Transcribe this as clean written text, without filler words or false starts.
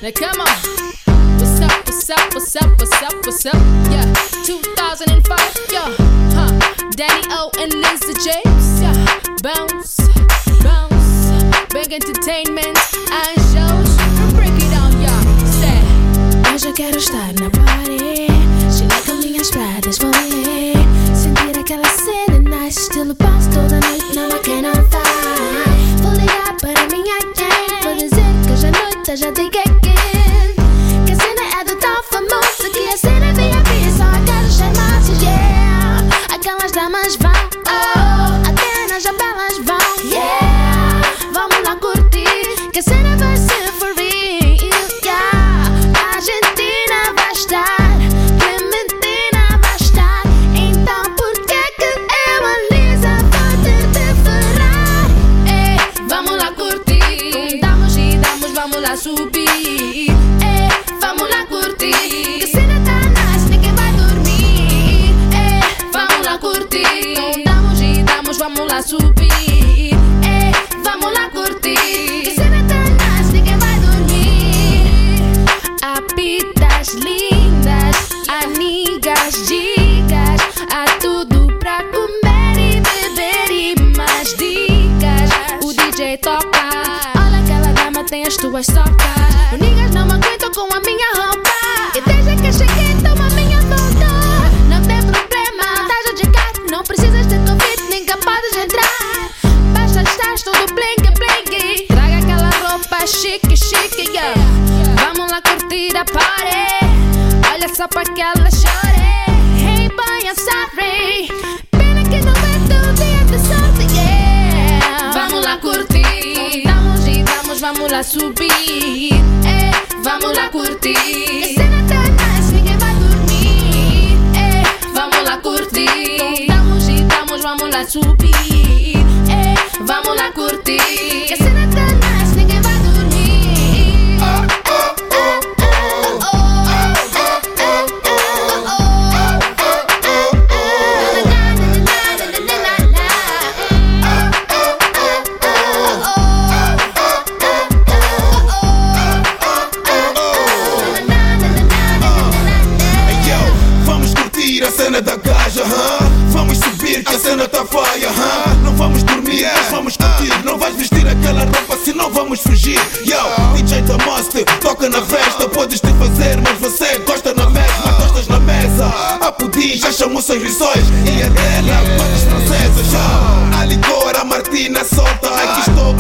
Now come on. What's up, what's up, what's up, what's up, what's up? Yeah, 2005, yeah, Danny O and Lisa James, yeah. Bounce, bounce, big entertainment and shows. Break it down, yeah. Say, hoje eu quero estar na party, chega com minhas pradas, vou ler, sentir aquela cena nice, estilo bounce toda noite, não há quem não vai. Vou ligar para a minha gang, vou dizer que hoje à noite eu já dei again. Que a cena é do tão famoso, que a cena é VIP, só aquelas charmadas, yeah. Aquelas damas vão, oh, até nas jabelas vão, yeah. Vamos lá curtir, que a cena vai ser for real, yeah. A Argentina vai estar, Clementina vai estar, então por que eu, a Lisa, vou ter de ferrar? Ei, vamos lá curtir, damos e damos, vamos lá subir. Ei, vamos lá curtir, que a cena tá nice, ninguém vai dormir. Ei, vamos lá curtir, damos e damos, vamos lá subir. Ei, vamos lá curtir, que a cena tá nice, ninguém vai dormir. Há pitas lindas, amigas, dicas, há tudo pra comer e beber e mais dicas. O DJ toca, Olha aquela dama, tem as tuas socas. Os niggas não me aguentam com a minha roupa, e desde que cheguei toma a minha volta. Não tem problema, estás de cá, não precisas de convite, ninguém podes entrar. Basta estar todo bling bling. traga aquela roupa chique, chique, yeah. Vamos lá curtir a party, olha só pra que ela chore. Hey boy, I'm sorry, pena que não é teu dia de sorte, yeah. Vamos lá curtir, Damos e damos, vamos lá subir. Ei, Vamos lá curtir, a cena tá nice, ninguém vai dormir. Ei, vamos lá curtir, damos e damos, vamos lá subir. Ei, Vamos lá curtir, que a cena tá nice, ninguém vai dormir. Vamos curtir a cena da gaja, vamos subir que a cena tá faia, não vamos dormir, nós vamos curtir. Não vais vestir aquela roupa senão vamos fugir. Yo, DJ da Monster, toca na festa, podes te fazer, mas você gosta na mesma, tostas na mesa. A pudim já chamou seus rissóis e a dela quantas francesas. A Ligora, a Martina solta, aqui estou